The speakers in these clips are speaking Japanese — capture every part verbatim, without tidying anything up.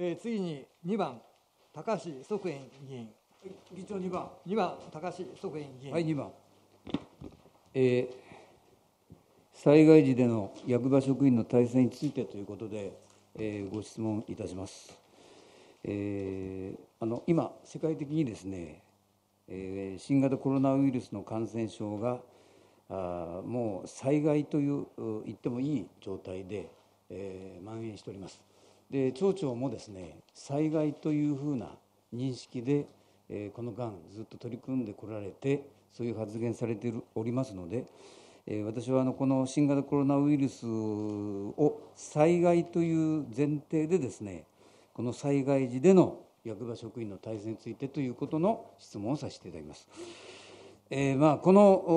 えー、次ににばん、高橋即円議員。議長にばん。にばん、高橋即円議員。 はい、にばん。えー、災害時での役場職員の体制についてということで、えー、ご質問いたします。えー、あの今、世界的にですね、えー、新型コロナウイルスの感染症があもう災害という言ってもいい状態で、えー、蔓延しております。で、町長もですね、災害というふうな認識で、えー、この間ずっと取り組んでこられて、そういう発言されておりますので、えー、私はあのこの新型コロナウイルスを災害という前提でですね、この災害時での役場職員の体制についてということの質問をさせていただきます。えーまあ、こ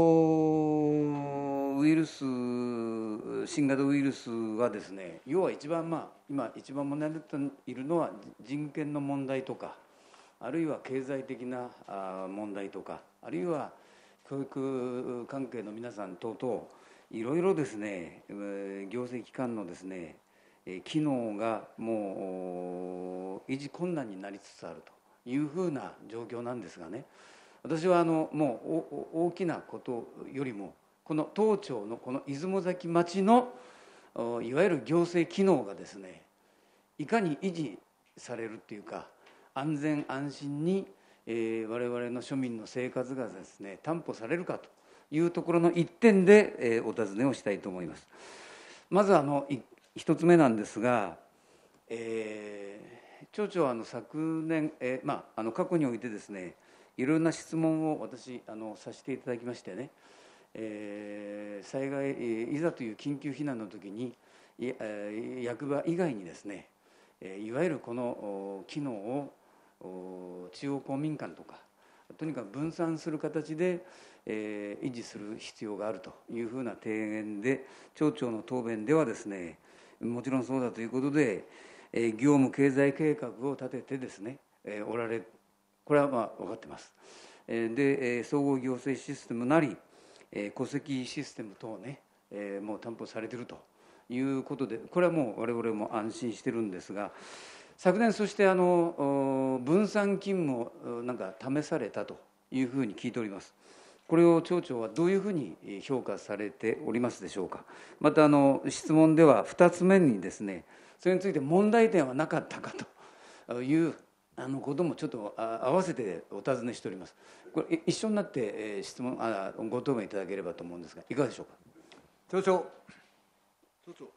のウイルス、新型ウイルスはですね、要は一番、まあ、今一番問題になっているのは人権の問題とか、あるいは経済的な問題とか、あるいは教育関係の皆さん等々、いろいろですね、行政機関のですね、機能がもう維持困難になりつつあるというふうな状況なんですがね、私はあのもう大きなことよりも、この当町のこの出雲崎町のいわゆる行政機能がですね、いかに維持されるっていうか、安全安心に、えー、我々の庶民の生活がですね担保されるかというところの一点で、えー、お尋ねをしたいと思います。まずあの一つ目なんですが、えー、町長はあの昨年、えーまあ、あの過去においてですね、いろんな質問を私あのさせていただきましてね、えー、災害いざという緊急避難の時に役場以外にですね、いわゆるこの機能を中央公民館とかとにかく分散する形で維持する必要があるというふうな提言で、町長の答弁ではですね、もちろんそうだということで業務経済計画を立ててですねおられ、これはまあ分かってます。で、総合行政システムなり戸籍システム等ね、もう担保されているということで、これはもう我々も安心してるんですが、昨年そしてあの分散勤務をなんか試されたというふうに聞いております。これを町長はどういうふうに評価されておりますでしょうか。またあの質問ではふたつめにですね、それについて問題点はなかったかというあのこともちょっと合わせてお尋ねしております。これ一緒になって質問あご答弁いただければと思うんですが、いかがでしょうか。 町長。 町長。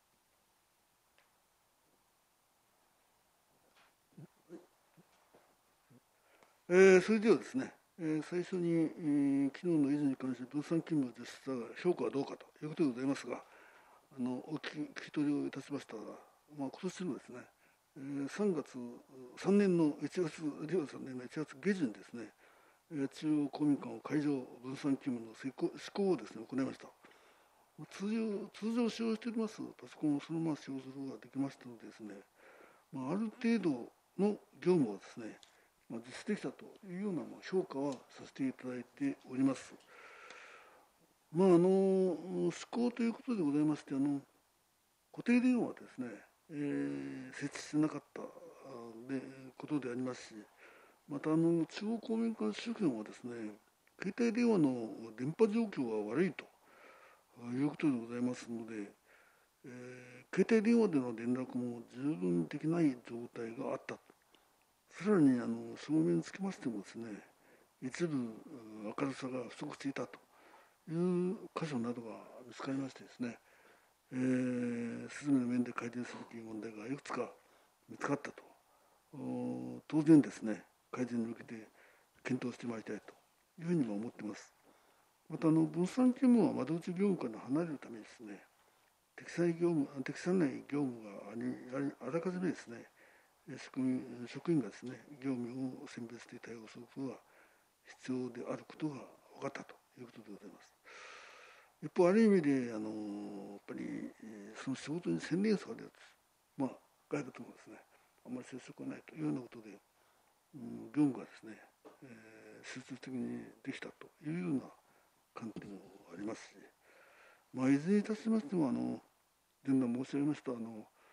えー、それではですね、えー、最初に、えー、機能の維持に関して分散勤務でしたが評価はどうかということでございますが、あのお聞き聞き取りをいたしましたが、まあ、今年のですね、えー、さんがつさんねんのいちがつれいわさんねんのいちがつげじゅんですね、えー、中央公民館を会場分散勤務の施行施行をですね行いました。通常通常使用しておりますパソコンをそのまま使用することができましたのでですね、まあ、ある程度の業務をですね、まあ、実施できたというような評価はさせていただいております。まああの施行ということでございまして、あの固定電話はですね、えー、設置してなかったでことでありますし、またあの中央公民館周辺はですね、携帯電話の電波状況が悪いということでございますので、えー、携帯電話での連絡も十分できない状態があった。さらにあの証明につきましてもですね、一部明るさが不足していたという箇所などが見つかりましてですね、えー、スズメの面で改善すべき問題がいくつか見つかったと、当然ですね、改善に向けて検討してまいりたいというふうにも思っています。またあの分散勤務は窓口業務から離れるためにですね、適切業務適切ない業務がありあらかじめですね、職員職員がですね業務を選別して対応することが必要であることが分かったということでございます。一方ある意味であのやっぱりその仕事に専念される、まあ外部ともですねあまり接触がないというようなことで、うん、業務がですね、えー、集中的にできたというような観点もありますし、まあ、いずれにいたしましてもあの前段申し上げましたあの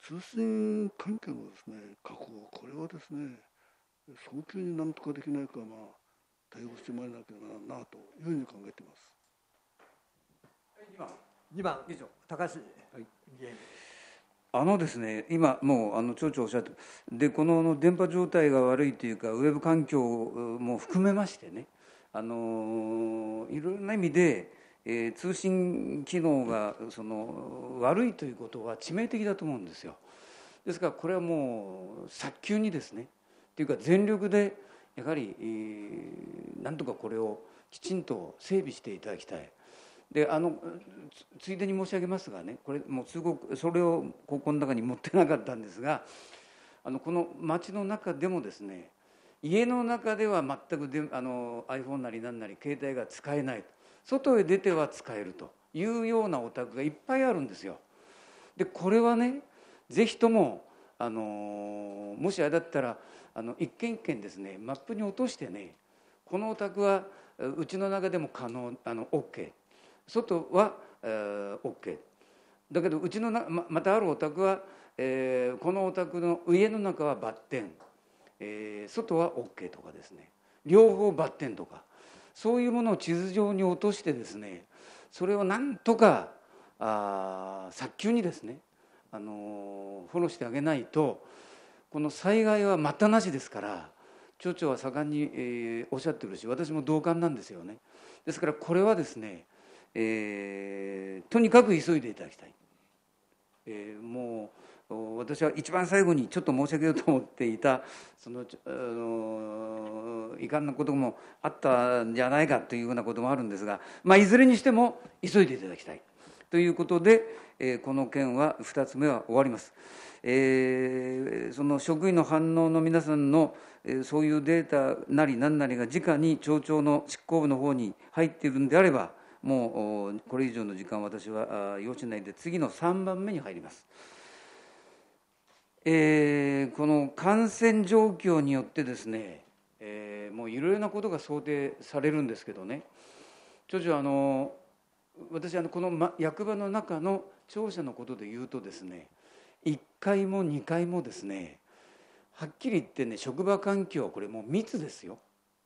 通信環境のですね確保、これはですね早急になんとかできないか、まあ、対応してまいらなきゃならなというふうに考えています。 にばん高橋議員。 あのですね、今もうあの町長おっしゃってでこの電波状態が悪いというかウェブ環境も含めましてね、あのいろいろな意味で、えー、通信機能がその悪いということは致命的だと思うんですよ。ですからこれはもう早急にですねというか全力でやはり、えー、なんとかこれをきちんと整備していただきたい。であのついでに申し上げますがね、これもう通告それをここの中に持ってなかったんですが、あのこの町の中でもですね、家の中では全くであの iPhone なり何なり携帯が使えない、外へ出ては使えるというようなお宅がいっぱいあるんですよ。でこれはね、ぜひともあのもしあれだったらあの一軒一軒ですねマップに落としてね、このお宅はうちの中でも可能あの OK、外は、えー、OK だけどうちのな ま, またあるお宅は、えー、このお宅の家の中はバッテン、えー、外は OK とかですね、両方バッテンとかそういうものを地図上に落としてですね、それをなんとかあ早急にですね、あのフォローしてあげないと、この災害は待ったなしですから、町長は盛んに、えー、おっしゃってるし、私も同感なんですよね。ですからこれはですね、えー、とにかく急いでいただきたい。えー、もう私は一番最後にちょっと申し上げようと思っていたそのあの遺憾なこともあったんじゃないかというようなこともあるんですが、まあ、いずれにしても急いでいただきたいということで、えー、この件はふたつめは終わります。えー、その職員の反応の皆さんの、えー、そういうデータなり何なりが直に町長の執行部の方に入っているんであれば、もうこれ以上の時間私は要しないで次のさんばんめに入ります。えー、この感染状況によってですね、えー、もういろいろなことが想定されるんですけどね、町長、あの私あのこの役場の中の庁舎のことで言うとですね、いっかいもにかいもですね、はっきり言ってね、職場環境はこれもう密ですよ、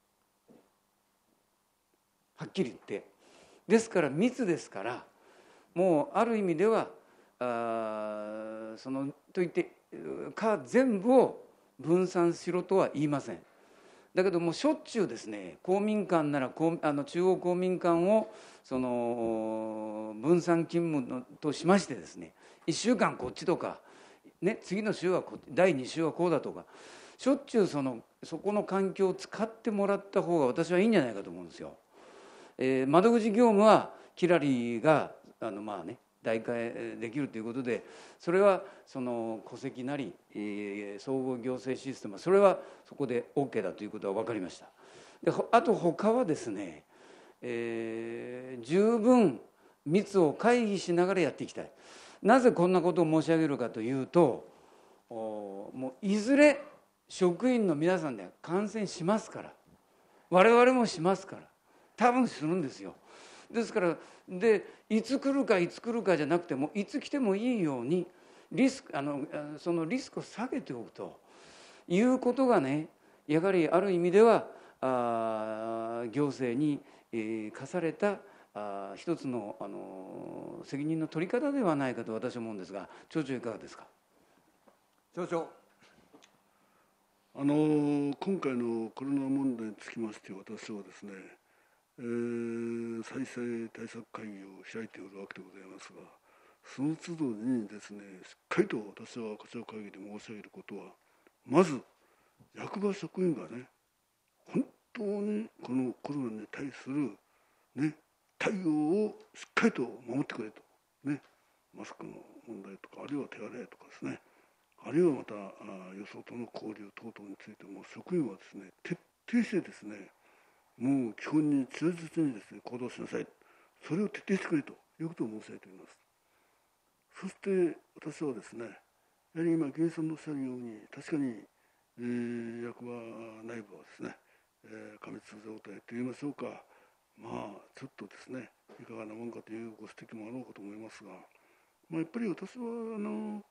はっきり言って。ですから密ですから、もうある意味ではあそのといってか全部を分散しろとは言いません。だけどもしょっちゅうですね、公民館ならあの中央公民館をその分散勤務のとしましてですね、いっしゅうかんこっちとか、ね、次の週はこだいに週はこうだとか、しょっちゅうそのそこの環境を使ってもらった方が私はいいんじゃないかと思うんですよ。えー、窓口業務はキラリがあのまあね代替できるということで、それはその戸籍なり、えー、総合行政システムはそれはそこで OK だということは分かりました。であと他はですね、えー、十分密を回避しながらやっていきたい。なぜこんなことを申し上げるかというと、もういずれ職員の皆さんで感染しますから、我々もしますから、多分するんですよ。ですからでいつ来るかいつ来るかじゃなくても、いつ来てもいいようにリスクあのそのリスクを下げておくということがね、やはりある意味ではあ行政に、えー、課されたあ一つの、あの責任の取り方ではないかと私は思うんですが、町長いかがですか。 町長。 あの今回のコロナ問題につきまして私はですね、えー、再生対策会議を開いておるわけでございますが、その都度にですね、しっかりと私は課長会議で申し上げることは、まず役場職員がね、本当にこのコロナに対する、ね、対応をしっかりと守ってくれと、ね、マスクの問題とか、あるいは手洗いとかですね、あるいはまたよそとの交流等々についても職員はですね、徹底してですね、もう基本に忠実にですね行動しなさい、それを徹底してくれということを申し上げております。そして私はですね、やはり今議員さんのおっしゃるように、確かに、えー、役場内部はですね、えー、過密状態といいましょうか、まあちょっとですねいかがなもんかというご指摘もあろうかと思いますが、まあ、やっぱり私はあの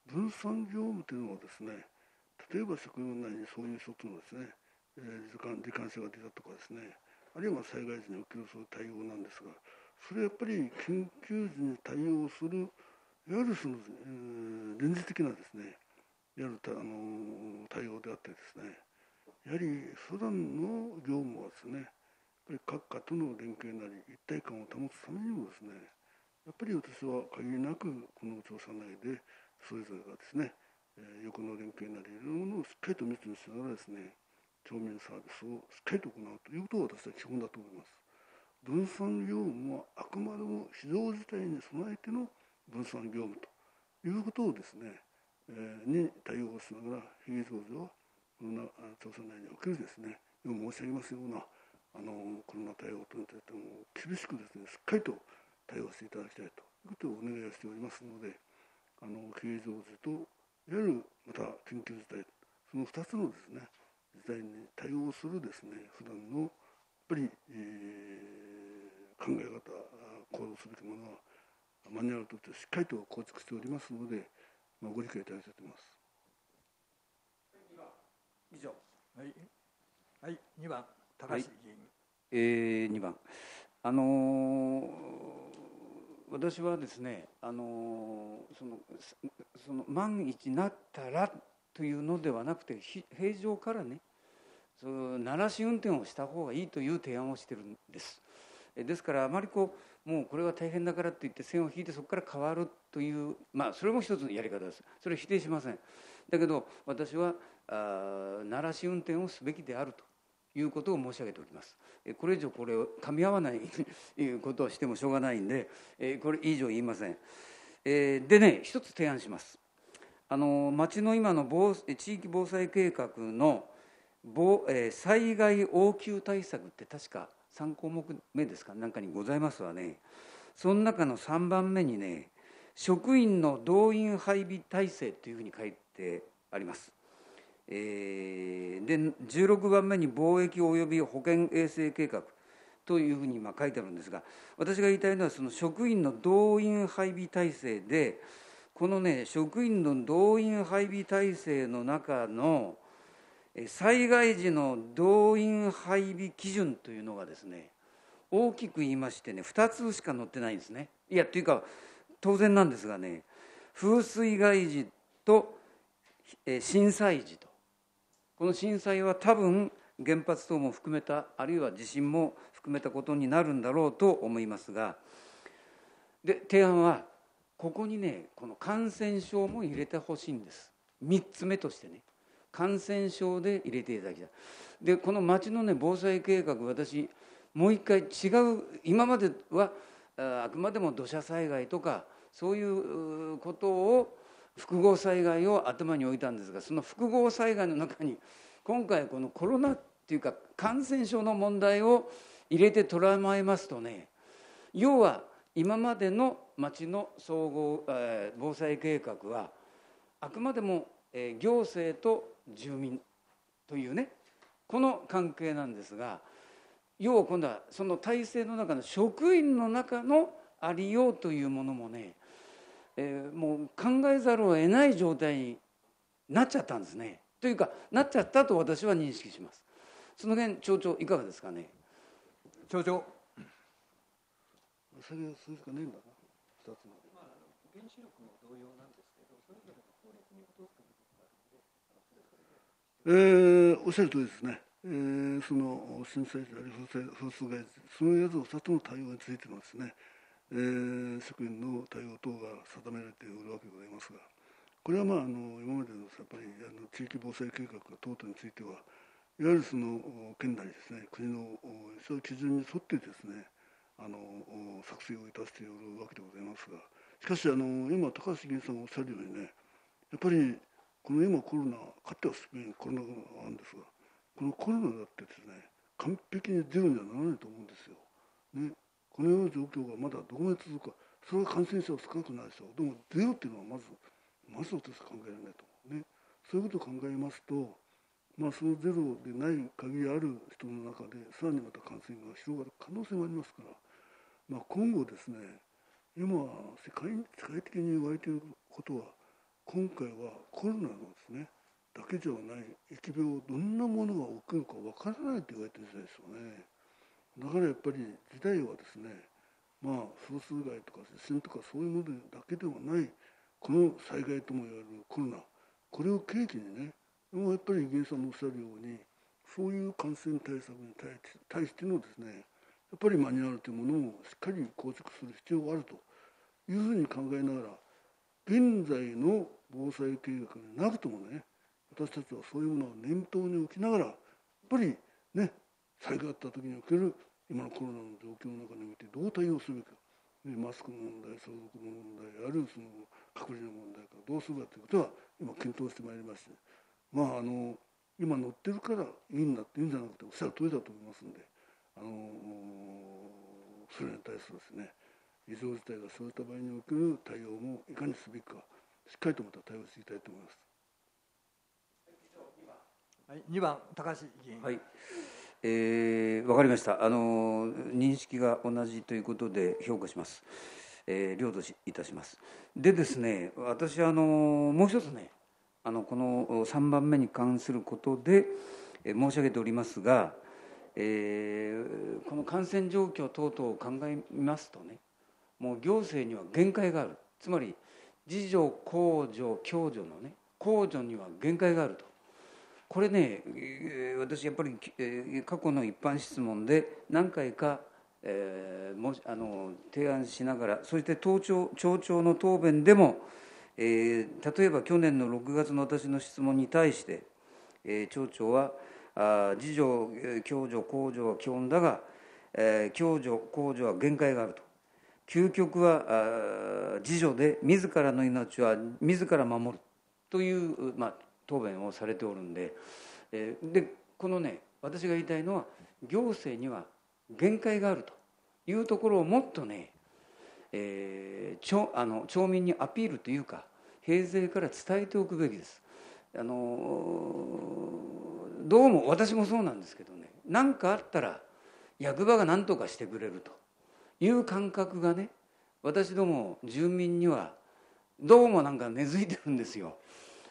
分散業務というのはですね、例えば職員内にそういう一つのですね、えー、時間時間差が出たとかですね、あるいは災害時におけるそういう対応なんですが、それはやっぱり緊急時に対応するいわゆるその、えー、臨時的なですね、いわゆるたあの対応であってですね、やはり普段の業務はですね、やっぱり各課との連携なり一体感を保つためにもですね、やっぱり私は限りなくこの調査内でそれぞれがですね、えー、横の連携なりいろんなものをしっかりと密にしながらですね、町民サービスをしっかりと行うということが私は基本だと思います。分散業務はあくまでも非常事態に備えての分散業務ということをですね、えー、に対応しながら非常時はコロナ調査内におけるですね、今申し上げますようなあのコロナ対応等についても厳しくですね、しっかりと対応していただきたいということをお願いをしておりますので、あの非常時といわゆるまた緊急事態、そのふたつのですね事態に対応するですね普段のやっぱり、えー、考え方、行動すべきものはマニュアルとしてしっかりと構築しておりますので、まあ、ご理解いただきたいと思います。 以上。はい、はい、にばん高橋議員。はい、 えー、にばん、あのー、私はですね、あのー、そのその万一なったらというのではなくて、平常からね、その慣らし運転をした方がいいという提案をしているんです。ですから、あまりこうもうこれは大変だからといって線を引いてそこから変わるという、まあそれも一つのやり方です。それは否定しません。だけど私はあ慣らし運転をすべきであるということを申し上げておきます。これ以上これを噛み合わないことをしてもしょうがないんで、これ以上言いません。でね、一つ提案します。あの町の今の防地域防災計画の防災害応急対策って確かさん項目目ですかなんかにございますわね。その中のさんばんめにね、職員の動員配備体制というふうに書いてあります。えー、でじゅうろくばんめに貿易及び保健衛生計画というふうに今書いてあるんですが、私が言いたいのはその職員の動員配備体制で、このね職員の動員配備体制の中の災害時の動員配備基準というのがですね、大きく言いましてね、ふたつしか載ってないんですね。いやというか当然なんですがね、風水害時と震災時と、この震災は多分原発等も含めた、あるいは地震も含めたことになるんだろうと思いますが、で提案はここにね、この感染症も入れてほしいんです。みっつめとしてね、感染症で入れていただきたい。でこの町のね防災計画、私もう一回違う、今まではあくまでも土砂災害とかそういうことを複合災害を頭に置いたんですが、その複合災害の中に今回このコロナっていうか感染症の問題を入れて捉えますとね、要は今までの町の総合、えー、防災計画はあくまでも、えー、行政と住民というね、この関係なんですが、要は今度はその体制の中の職員の中のありようというものもね、えー、もう考えざるを得ない状態になっちゃったんですね。というかなっちゃったと私は認識します。その辺町長いかがですかね。 町長。 それ数しかねえんだな。ふたつの。 まあ原子力も同様なんですけど、それぞれの法律に基づく部分があるので。 えー、おっしゃる通りですね。えー、その震災時あるいは風水害時、そのやつをふたつの対応についてのですね、えー、職員の対応等が定められておるわけでございますが、これはまああの今までのやっぱりあの地域防災計画等々については、いわゆるその県内ですね、国のそういう基準に沿ってですね、あの作成をいたしておるわけでございますが、しかしあの今高橋議員さんがおっしゃるようにね、やっぱりこの今コロナ、かつてはスペインコロナがあるんですが、このコロナだってですね、完璧にゼロにはならないと思うんですよ。ね、このような状況がまだどこまで続くか、それは感染者は少なくないでしょう。でもゼロっていうのはまず、まず私は考えられないと思うね。そういうことを考えますと、まあそのゼロでない限りある人の中で、さらにまた感染が広がる可能性もありますから、まあ、今後ですね、今世界、世界的に言われていることは、 今回はコロナのですねだけではない疫病、どんなものが起きるかわからないと言われている時代ですよね。だからやっぱり時代はですね、まあ風水害とか地震とかそういうものだけではないこの災害とも言われるコロナ、これを契機にね、もうやっぱり議員さんのおっしゃるようにそういう感染対策に対し対してのですね、やっぱりマニュアルというものをしっかり構築する必要があるというふうに考えながら、現在の防災計画がなくともね、私たちはそういうものを念頭に置きながら、やっぱりね、災害があった時における今のコロナの状況の中においてどう対応するか、マスクの問題、消毒の問題、あるいはその隔離の問題からどうするかということは今検討してまいりまして、まああの今乗ってるからいいんだっていうんじゃなくて、おっしゃる通りだと思いますので、あのそれに対するですね、異常事態が生じた場合における対応もいかにすべきか、しっかりとまた対応していきたいと思います。 はい、にばん高橋議員。 はい、えー、分かりました。あの認識が同じということで評価します。えー、領土いたします。でですね、私あのもう一つね、あのこのさんばんめに関することで、えー、申し上げておりますが、えー、この感染状況等々を考えますとね、もう行政には限界がある。つまり自助公助共助のね、公助には限界があると。これね、私やっぱり過去の一般質問で何回か、えー、もあの提案しながら、そして町長、町長の答弁でも、えー、例えば去年のろくがつの私の質問に対して、えー、町長はあ自助共助公助は基本だが、えー、共助公助は限界があると。究極は自助で自らの命は自ら守るという、まあ、答弁をされておるんで、えー、でこのね、私が言いたいのは、行政には限界があるというところをもっとね、えー、町あの町民にアピールというか、平成から伝えておくべきです。あのどうも私もそうなんですけどね、何かあったら役場が何とかしてくれるという感覚がね、私ども住民にはどうもなんか根付いてるんですよ。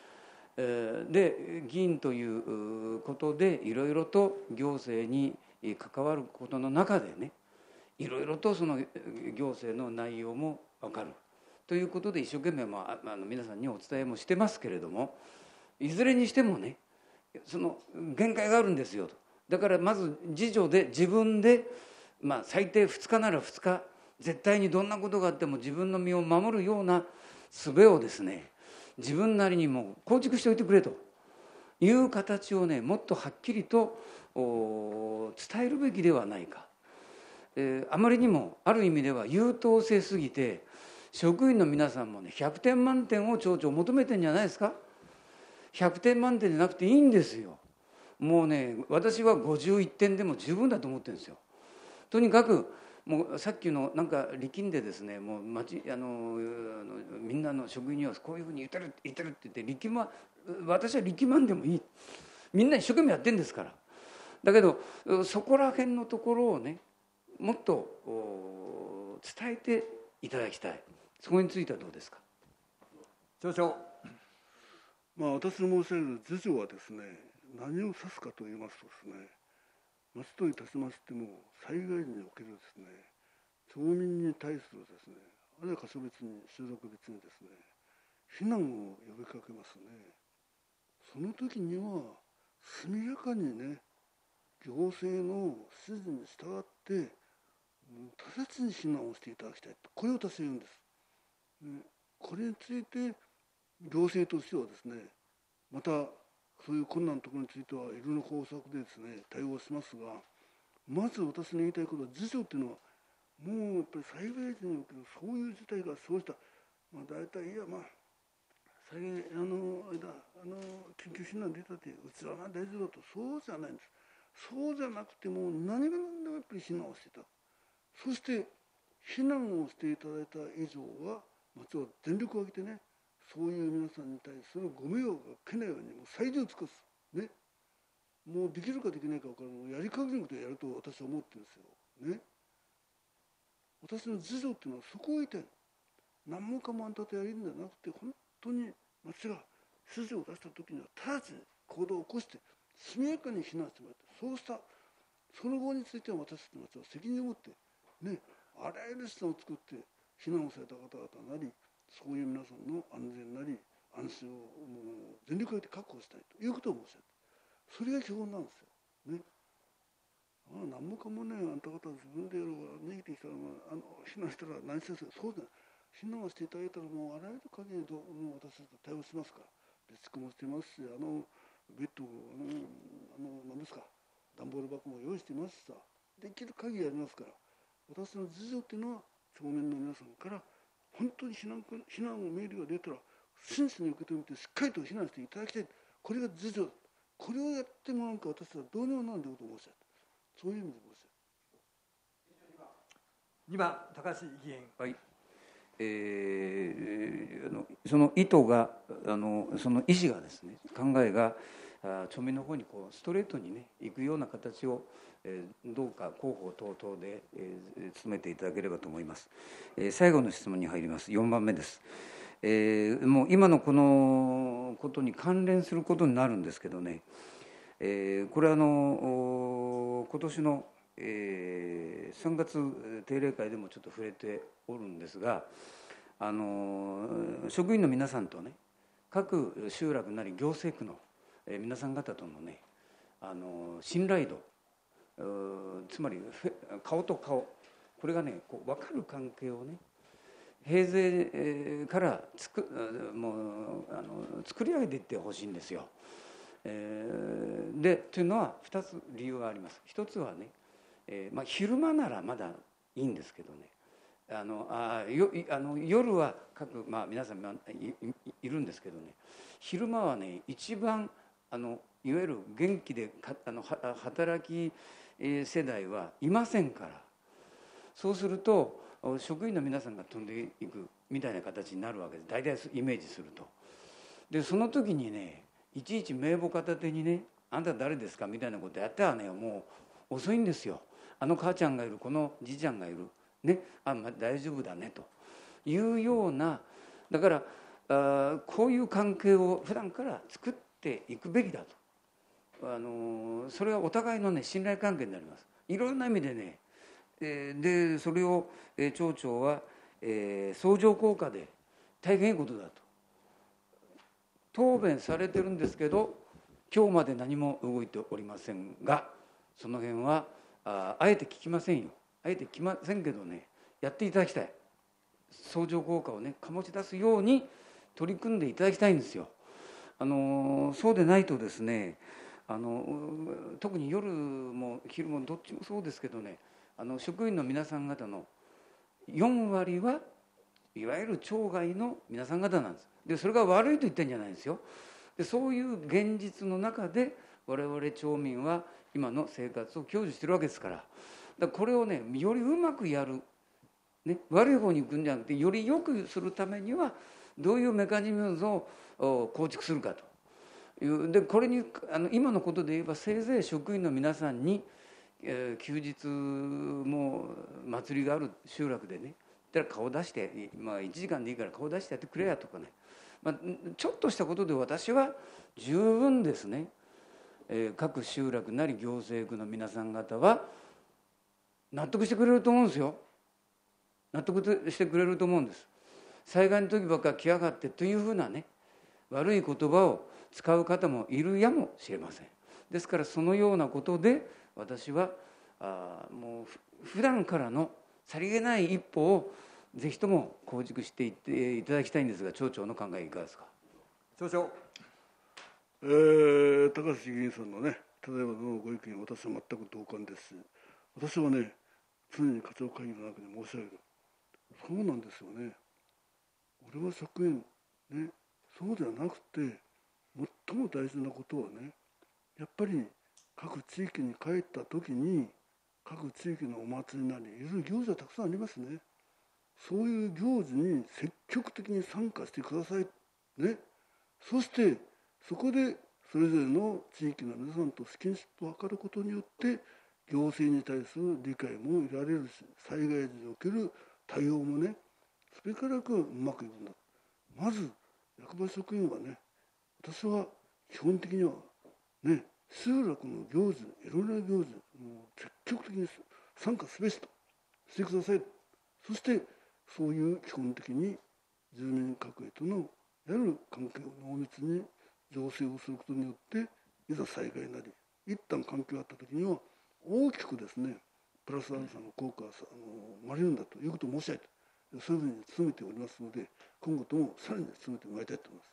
で、議員ということでいろいろと行政に関わることの中でね、いろいろとその行政の内容も分かるということで一生懸命、まあ、あの皆さんにお伝えもしてますけれども、いずれにしてもね、その限界があるんですよと。だからまず自助で自分で、まあ、最低ふつかならふつか、絶対にどんなことがあっても自分の身を守るような術をですね、自分なりにも構築しておいてくれという形をね、もっとはっきりと伝えるべきではないか。えー、あまりにもある意味では優等生すぎて、職員の皆さんもねひゃくてん満点を町長求めてんじゃないですか。ひゃくてん満点じゃなくていいんですよ。もうね、私はごじゅういってんでも十分だと思ってるんですよ。とにかくもうさっきのなんか力んでですね、もう町あのみんなの職員にはこういうふうに言ってる言ってるって言って力ま、私は力まんでもいい、みんな一生懸命やってるんですから。だけどそこら辺のところをね、もっと伝えていただきたい。そこについてはどうですか。 町長。 まあ、私の申し上げる自助はですね、何を指すかと言いますとですね、町といたしましても災害時におけるですね、町民に対するですね、あるいは箇所別に集落別にですね、避難を呼びかけますね。その時には速やかにね、行政の指示に従って直ちに避難をしていただきたいと、これを私は言うんです。これについて行政としてはですね、またそういう困難なところについてはいろいろな方策でですね対応しますが、まず私の言いたいことは、自助っていうのはもうやっぱり災害時におけるそういう事態が生じた、まあ、大体いやまあ災害あの間あの緊急避難出たってうちはまあ大丈夫だと、そうじゃないんです。そうじゃなくても何が何でもやっぱり避難をしていた。そして避難をしていただいた以上は町は全力を挙げてね、そういう皆さんに対するご迷惑がかけないようにもう最善を尽くすね。もうできるかできないか分からない、やりかけることをやると私は思ってるんですよね。私の自助っていうのはそこを言いたい。何もかもあんたとやるんじゃなくて、本当に町が指示を出した時には直ちに行動を起こして速やかに避難してもらって、そうしたその後については私たちの町は責任を持ってね、あらゆる手段を作って避難をされた方々なり、そういう皆さんの安全なり安心をもう全力で確保したいということを申し上げて、それが基本なんですよね。ああ何もかもね、あんた方自分でやろうが逃げてきたら、まあ、あの避難したら何せする、そうじゃない、避難をしていただいたらもうあらゆる限りどもう私たち対応しますから、備蓄もしてますし、あのベッドをあのあの何ですか段ボール箱も用意していますしさ、できる限りやりますから、私の事情っていうのは町民の皆さんから本当に避難避難の命令が出たら真摯に受け止めてしっかりと避難していただきたい、これが事情だ、これをやってもらうか私はどうにもなんでことを申し上げた、そういう意味で申し上げた。 にばん高橋議員。 はい、えー、あのその意図があのその意思がですね、考えがあ町民の方にこうストレートにね行くような形を、えー、どうか広報等々で、えー、努めていただければと思います。えー、最後の質問に入ります。よんばんめです。えー、もう今のこのことに関連することになるんですけどね、えー、これはあの今年の、えー、さんがつ定例会でもちょっと触れておるんですが、あの職員の皆さんとね、各集落なり行政区の皆さん方とのね、あの信頼度、つまり顔と顔、これがねこう分かる関係をね、平成からつくもうあの作り上げていってほしいんですよ。えー、でというのはふたつ理由があります。ひとつはね、えーまあ、昼間ならまだいいんですけどね、あのあよあの夜は各、まあ、皆さん い, い, いるんですけどね、昼間はね一番あのいわゆる元気でかあの働き世代はいませんから、そうすると職員の皆さんが飛んでいくみたいな形になるわけです。大体イメージすると。でその時にね、いちいち名簿片手にね、あんた誰ですかみたいなことやったらね、もう遅いんですよ。あの母ちゃんがいる、このじいちゃんがいるね、あ、まあ、大丈夫だねというような、だからあこういう関係を普段から作っていくべきだと、あのそれはお互いのね信頼関係になります。いろんな意味でね、えー、でそれを、えー、町長は、えー、相乗効果で大変いいことだと答弁されてるんですけど、今日まで何も動いておりませんが、その辺は あ, あえて聞きませんよ。あえて聞きませんけどね、やっていただきたい。相乗効果をね醸し出すように取り組んでいただきたいんですよ。あのそうでないとですね、あの特に夜も昼もどっちもそうですけどね、あの職員の皆さん方のよんわりはいわゆる町外の皆さん方なんです。でそれが悪いと言ってるんじゃないんですよ。でそういう現実の中で我々町民は今の生活を享受してるわけですから、だからこれをねよりうまくやる、ね、悪い方に行くんじゃなくて、より良くするためにはどういうメカニズムを構築するかという。でこれにあの今のことで言えば、せいぜい職員の皆さんに、えー、休日も祭りがある集落でね、だから顔出して、まあ、いちじかんでいいから顔出してやってくれやとかね、まあ、ちょっとしたことで私は十分ですね、えー、各集落なり行政区の皆さん方は納得してくれると思うんですよ。納得してくれると思うんです。災害の時ばっか来やがってというふうなね悪い言葉を使う方もいるやもしれません。ですからそのようなことで私はあもう普段からのさりげない一歩をぜひとも構築していっていただきたいんですが、町長の考えいかがですか。 町長。 えー、高橋議員さんのね、例えばのご意見、私は全く同感ですし、私はね、常に課長会議の中で申し上げる。そうなんですよね。俺は職員、ね、そうではなくて、最も大事なことはね、やっぱり各地域に帰った時に、各地域のお祭りなり、いろいろ行事はたくさんありますね。そういう行事に積極的に参加してください。ね。そして、そこでそれぞれの地域の皆さんとスキンシップを図ることによって、行政に対する理解も得られるし、災害時における対応もね、それからうまくいくんだ。まず、 役場職員はね、私は基本的にはね、集落の行事、いろいろな行事、もう積極的に参加すべしとしてください。そしてそういう基本的に住民各位とのやる関係を濃密に醸成をすることによって、いざ災害なり一旦関係があった時には大きくですね、プラスアルファの効果があの生まれるんだということを申し上げて、そういうふうに努めておりますので、今後ともさらに努めてまいりたいと思います。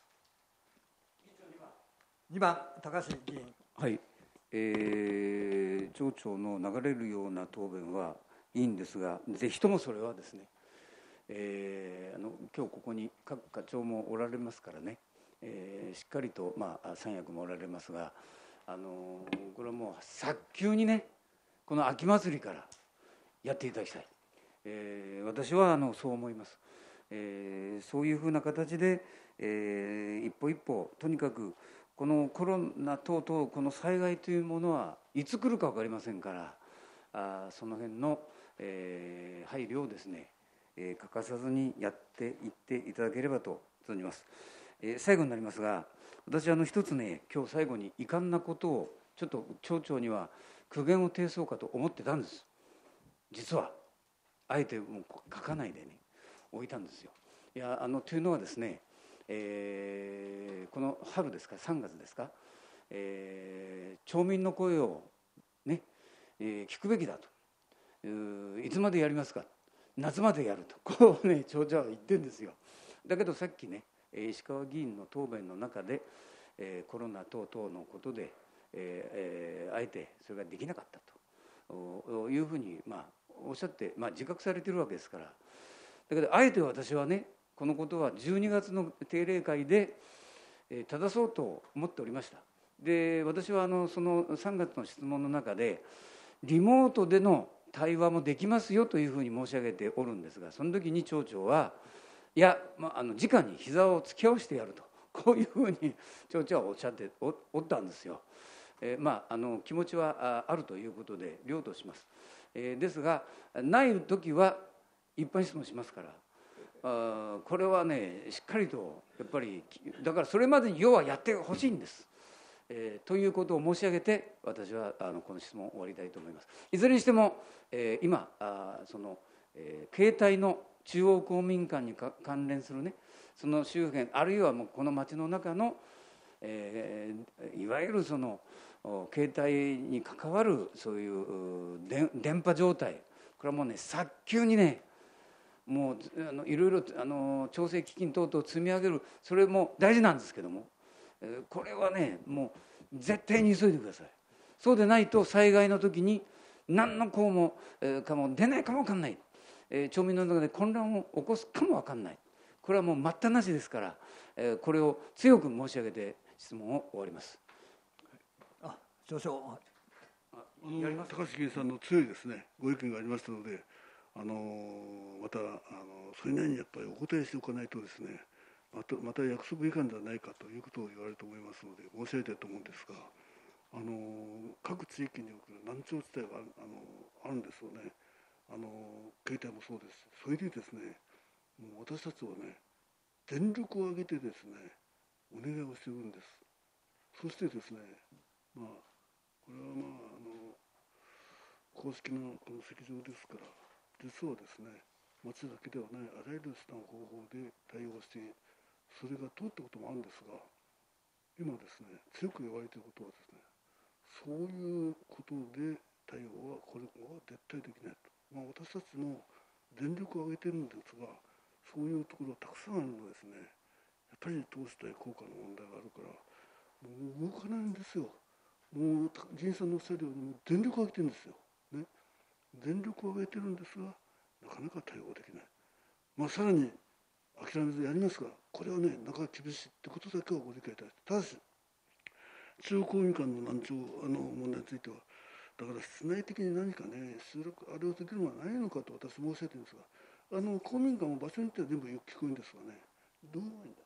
にばん高橋議員。 はい、えー、町長の流れるような答弁はいいんですが、ぜひともそれはですね、えー、あの今日ここに各課長もおられますからね、えー、しっかりと、まあ、三役もおられますが、あのこれはもう早急にね、この秋祭りからやっていただきたい、えー、私はあのそう思います。えー、そういうふうな形で、えー、一歩一歩とにかくこのコロナ等々この災害というものはいつ来るか分かりませんから、あその辺の、えー、配慮をですね、えー、欠かさずにやっていっていただければと存じます。えー、最後になりますが、私はあの一つね、今日最後に遺憾なことをちょっと町長には苦言を呈そうかと思ってたんです。実はあえてもう書かないでね置いたんですよ。いやあのというのはですね、えー、この春ですかさんがつですか、えー、町民の声をね、えー、聞くべきだと、いつまでやりますか、夏までやると、こうね町長は言ってるんですよ。だけどさっきね石川議員の答弁の中で、えー、コロナ等々のことで、えーえー、あえてそれができなかったというふうに、まあ、おっしゃって、まあ、自覚されているわけですから。だけどあえて私はねこのことはじゅうにがつの定例会で正そうと思っておりました。で私はあのそのさんがつの質問の中でリモートでの対話もできますよというふうに申し上げておるんですが、その時に町長はいや、まあ、あの直に膝を突き合わせてやると、こういうふうに町長はおっしゃっておったんですよ。えー、まああの気持ちはあるということで了とします。えー、ですがない時は一般質問しますから、あこれはねしっかりとやっぱりだからそれまでに要はやってほしいんです。えー、ということを申し上げて私はあのこの質問を終わりたいと思います。いずれにしても、えー、今あその、えー、携帯の中央公民館に関連するねその周辺あるいはもうこの町の中の、えー、いわゆるその携帯に関わるそういう電波状態、これはもうね早急にねもうあのいろいろあの調整基金等々積み上げる、それも大事なんですけども、これはねもう絶対に急いでください。そうでないと災害の時に何のこうもかも出ないかも分かんない、えー、町民の中で混乱を起こすかも分かんない、これはもう待ったなしですから、えー、これを強く申し上げて質問を終わります。 あ、少々 あの高橋議員さんの強いですねご意見がありましたので、あのまたあのそれなりにやっぱりお答えしておかないとですね、またまた約束違反ではないかということを言われると思いますので申し上げたいと思うんですが、あの各地域における難聴地帯があのあるんですよね。あの携帯もそうです。それでですね、もう私たちはね全力を挙げてですねお願いをしているんです。そしてですね、まあこれはまああの公式なこの席上ですから、実はですね町だけではないあらゆる手段方法で対応してそれが通ったこともあるんですが、今ですね強く言われていることはですね、そういうことで対応はこれは絶対できないと、まあ、私たちも全力を挙げているんですが、そういうところがたくさんあるのですね、やっぱり投資対効果の問題があるからもう動かないんですよ。もう議員さんのおっしゃるようにもう全力を挙げてるんですよ、ね、全力を挙げてるんですがなかなか対応できない。まあさらに諦めずやりますが、これはねなかなか厳しいってことだけはご理解いただいて、ただし中央公民館の難聴あの問題についてはだから室内的に何かね収録あれをできるのはないのかと私申し上げてるんですが、あの公民館も場所によっては全部よく聞こえるんですがね、どういうのがいいんだ。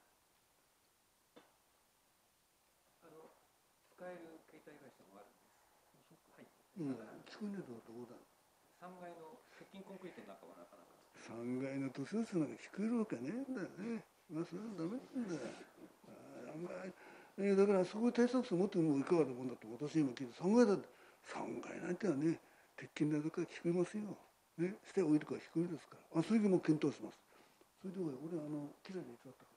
あの使える携帯会社もあるんです。はい。 うん、聞こえないとどうだ。 さんがいの鉄筋コンクリートの中はなかなか。 さんがいの都市ですのが聞こえるわけねえんだよね。 まあ、それはダメなんだよ。ああんまりえー、だからそういう対策を持ってもいかがなもんだと私今聞いてさんがいだってさんがいなんてはね鉄筋だから低めますよ、ね、しておいるから低めですからあそれでも検討します。それで俺あの記者に言っちゃった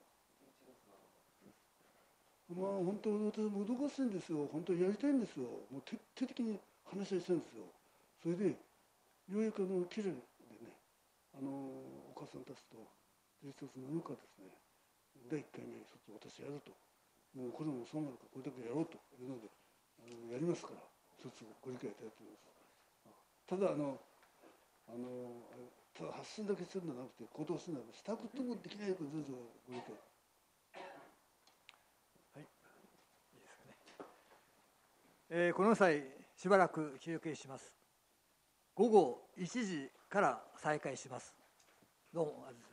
からまあ本当私もどかしてるんですよ。本当にやりたいんですよ。もう徹底的に話し合いしてるんですよ。それでようやくあの記者でねあのお母さんたちとじゅういちがつなのかですねだいいっかいめ一つ私やるともうこれもそうなるからこれだけやろうというのであのやりますから一つご理解いただきます。ただあのあのただ発信だけするんじゃなくて行動するんだしたこともできないことどうぞご理解。 はい、いいですかね。えー、この際しばらく休憩します。午後いちじから再開します。どうもありがとうございます。